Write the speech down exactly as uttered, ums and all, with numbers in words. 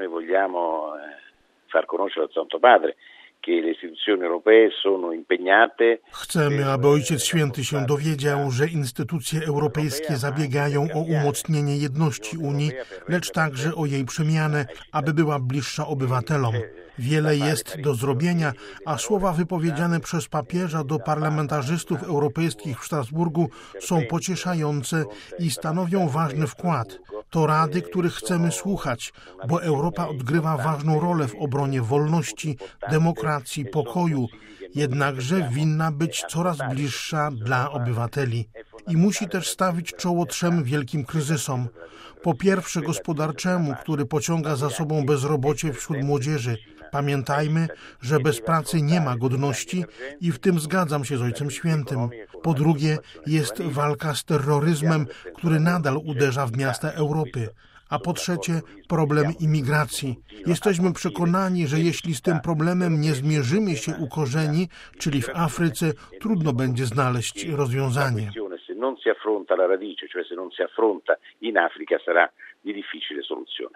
noi vogliamo far conoscere al Santo Padre che le istituzioni europee sono impegnate. Chcemy, aby Ojciec Święty się dowiedział, że instytucje europejskie zabiegają o umocnienie jedności Unii, lecz także o jej przemianę, aby była bliższa obywatelom. Wiele jest do zrobienia, a słowa wypowiedziane przez papieża do parlamentarzystów europejskich w Strasburgu są pocieszające i stanowią ważny wkład. To rady, których chcemy słuchać, bo Europa odgrywa ważną rolę w obronie wolności, demokracji, pokoju, jednakże winna być coraz bliższa dla obywateli. I musi też stawić czoło trzem wielkim kryzysom. Po pierwsze gospodarczemu, który pociąga za sobą bezrobocie wśród młodzieży. Pamiętajmy, że bez pracy nie ma godności i w tym zgadzam się z Ojcem Świętym. Po drugie jest walka z terroryzmem, który nadal uderza w miasta Europy. A po trzecie problem imigracji. Jesteśmy przekonani, że jeśli z tym problemem nie zmierzymy się u korzeni, czyli w Afryce, trudno będzie znaleźć rozwiązanie. Se non si affronta la radice, cioè se non si affronta in Africa, sarà di difficile soluzione.